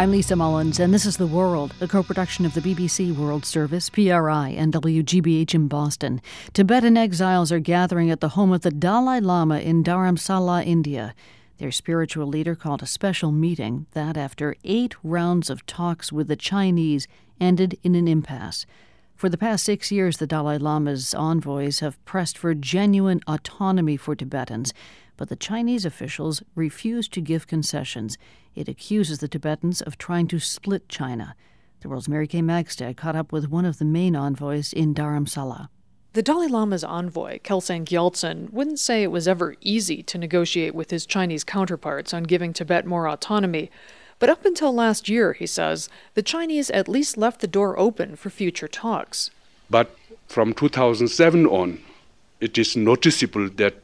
I'm Lisa Mullins, and this is The World, a co-production of the BBC World Service, PRI, and WGBH in Boston. Tibetan exiles are gathering at the home of the Dalai Lama in Dharamsala, India. Their spiritual leader called a special meeting that, after 8 rounds of talks with the Chinese, ended in an impasse. For the past 6 years, the Dalai Lama's envoys have pressed for genuine autonomy for Tibetans, but the Chinese officials refuse to give concessions. It accuses the Tibetans of trying to split China. The World's Mary Kay Magstad caught up with one of the main envoys in Dharamsala. The Dalai Lama's envoy, Kelsang Gyaltsen, wouldn't say it was ever easy to negotiate with his Chinese counterparts on giving Tibet more autonomy. But up until last year, he says, the Chinese at least left the door open for future talks. But from 2007 on, it is noticeable that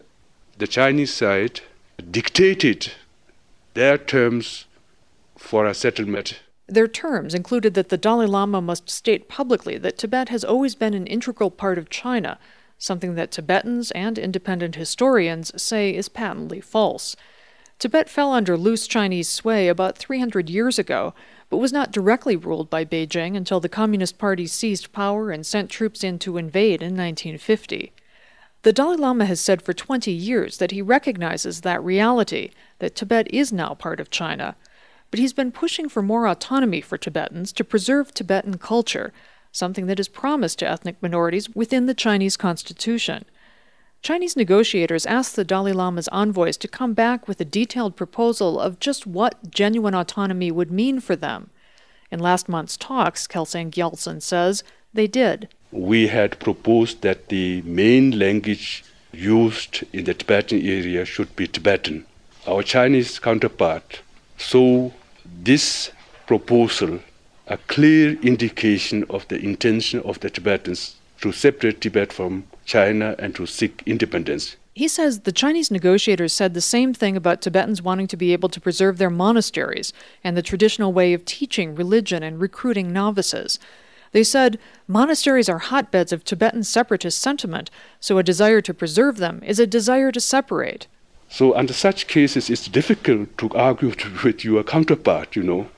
the Chinese side dictated their terms for a settlement. Their terms included that the Dalai Lama must state publicly that Tibet has always been an integral part of China, something that Tibetans and independent historians say is patently false. Tibet fell under loose Chinese sway about 300 years ago, but was not directly ruled by Beijing until the Communist Party seized power and sent troops in to invade in 1950. The Dalai Lama has said for 20 years that he recognizes that reality, that Tibet is now part of China. But he's been pushing for more autonomy for Tibetans to preserve Tibetan culture, something that is promised to ethnic minorities within the Chinese constitution. Chinese negotiators asked the Dalai Lama's envoys to come back with a detailed proposal of just what genuine autonomy would mean for them. In last month's talks, Kelsang Gyaltsen says, they did. We had proposed that the main language used in the Tibetan area should be Tibetan. Our Chinese counterpart saw this proposal a clear indication of the intention of the Tibetans to separate Tibet from China and to seek independence. He says the Chinese negotiators said the same thing about Tibetans wanting to be able to preserve their monasteries and the traditional way of teaching religion and recruiting novices. They said, monasteries are hotbeds of Tibetan separatist sentiment, so a desire to preserve them is a desire to separate. So under such cases, it's difficult to argue with your counterpart,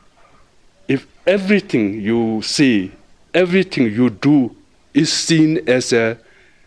If everything you say, everything you do is seen as a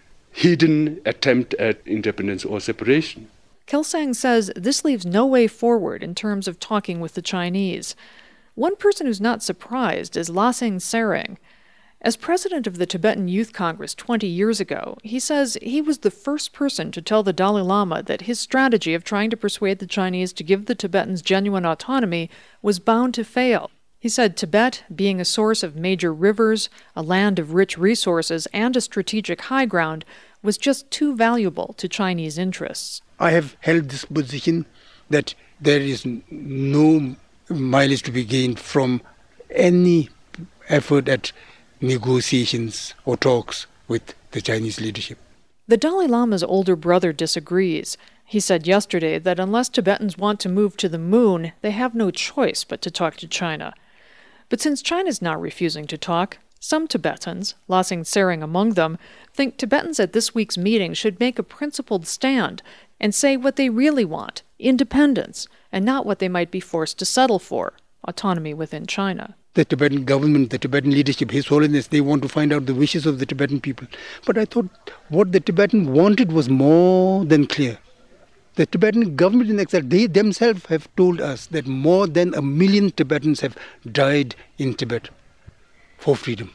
hidden attempt at independence or separation. Kelsang says this leaves no way forward in terms of talking with the Chinese. One person who's not surprised is Losang Tsering. As president of the Tibetan Youth Congress 20 years ago, he says he was the first person to tell the Dalai Lama that his strategy of trying to persuade the Chinese to give the Tibetans genuine autonomy was bound to fail. He said Tibet, being a source of major rivers, a land of rich resources, and a strategic high ground, was just too valuable to Chinese interests. I have held this position that there is no mileage to be gained from any effort at negotiations or talks with the Chinese leadership. The Dalai Lama's older brother disagrees. He said yesterday that unless Tibetans want to move to the moon, they have no choice but to talk to China. But since China's now refusing to talk, some Tibetans, Losang Tsering among them, think Tibetans at this week's meeting should make a principled stand and say what they really want, independence, and not what they might be forced to settle for, autonomy within China. The Tibetan government, the Tibetan leadership, His Holiness, they want to find out the wishes of the Tibetan people. But I thought what the Tibetan wanted was more than clear. The Tibetan government in exile, they themselves have told us that more than 1 million Tibetans have died in Tibet for freedom.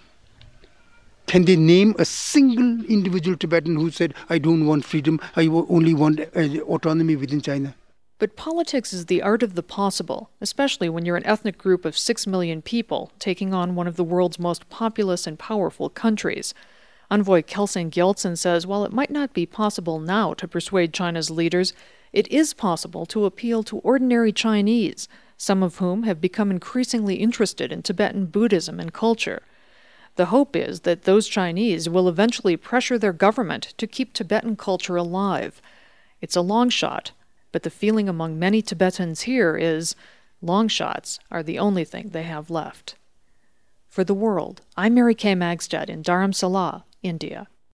Can they name a single individual Tibetan who said, I don't want freedom, I only want autonomy within China? But politics is the art of the possible, especially when you're an ethnic group of 6 million people taking on one of the world's most populous and powerful countries. Envoy Kelsang Gyaltsen says while it might not be possible now to persuade China's leaders, it is possible to appeal to ordinary Chinese, some of whom have become increasingly interested in Tibetan Buddhism and culture. The hope is that those Chinese will eventually pressure their government to keep Tibetan culture alive. It's a long shot, but the feeling among many Tibetans here is long shots are the only thing they have left. For The World, I'm Mary Kay Magstad in Dharamsala, India.